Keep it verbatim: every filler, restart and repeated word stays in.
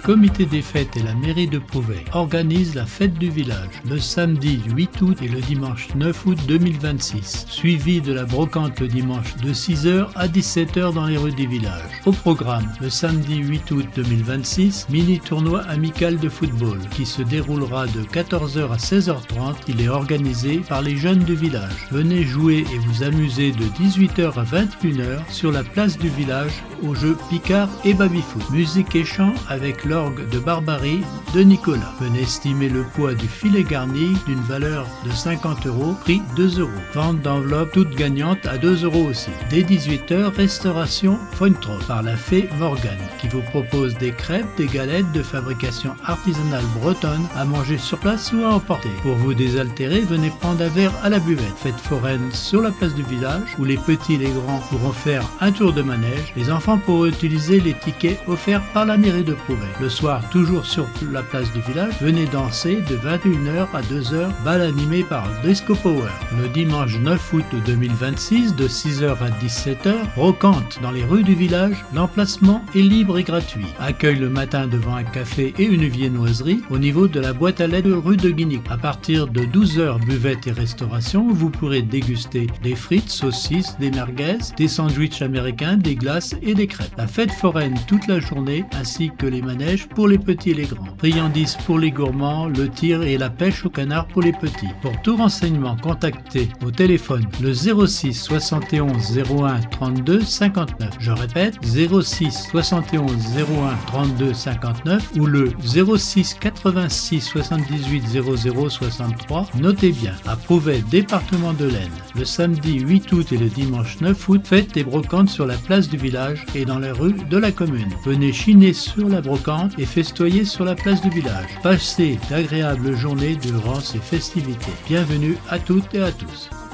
comité des fêtes et la mairie de Prouvé organisent la fête du village le samedi huit août et le dimanche neuf août deux mille vingt-six, suivi de la brocante le dimanche de six heures à dix-sept heures dans les rues du village. Au programme, le samedi huit août deux mille vingt-six, mini-tournoi amical de football qui se déroulera de quatorze heures à seize heures trente. Il est organisé par les jeunes du village. Venez jouer et vous amuser de dix-huit heures à vingt et une heures sur la place du village aux jeux Picard et Baby-Foot. Musique et chant avec l'orgue de Barbarie de Nicolas. Venez estimer le poids du filet garni d'une valeur de cinquante euros, prix deux euros. Vente d'enveloppe toute gagnante à deux euros aussi. Dès dix-huit heures, restauration Fointrot par la fée Morgane qui vous propose des crêpes, des galettes de fabrication artisanale bretonne à manger sur place ou à emporter. Pour vous désaltérer, venez prendre un verre à la buvette. Fête foraine sur la place du village où les petits et les grands pourront faire un tour de manège. Les enfants pourront utiliser les tickets offerts par la mairie de Prouvé. Le soir, toujours sur la place du village, venez danser de vingt et une heures à deux heures, bal animé par Disco Power. Le dimanche neuf août deux mille vingt-six, de six heures à dix-sept heures, brocante dans les rues du village. L'emplacement est libre et gratuit. Accueil le matin devant un café et une viennoiserie au niveau de la boîte à lettres rue de Guignic. À partir de douze heures, buvette et restauration, vous pourrez déguster des frites, saucisses, des merguez, des sandwichs américains, des glaces et des crêpes. La fête foraine toute la journée ainsi que les manèges pour les petits et les grands. Friandises pour les gourmands, le tir et la pêche au canard pour les petits. Pour tout renseignement, contactez au téléphone le zéro six soixante et onze zéro un trente-deux cinquante-neuf. Je répète, zéro six soixante et onze zéro un trente-deux cinquante-neuf ou le zéro six quatre-vingt-six soixante-dix-huit zéro zéro soixante-trois. Notez bien, à Prouvé, département de l'Aisne, le samedi huit août et le dimanche neuf août, faites des brocantes sur la place du village et dans les rues de la commune. Venez chiner sur la brocante et festoyer sur la place du village. Passez d'agréables journées durant ces festivités. Bienvenue à toutes et à tous.